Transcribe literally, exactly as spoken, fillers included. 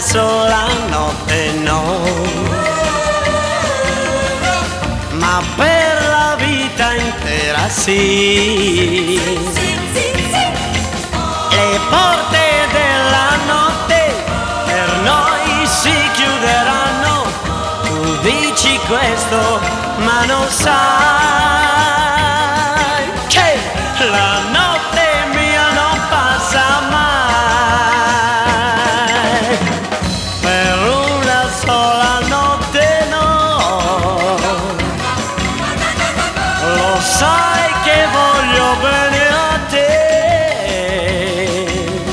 sola notte no, ma per la vita intera sì. Le porte della notte per noi si chiuderanno. Tu dici questo ma non sai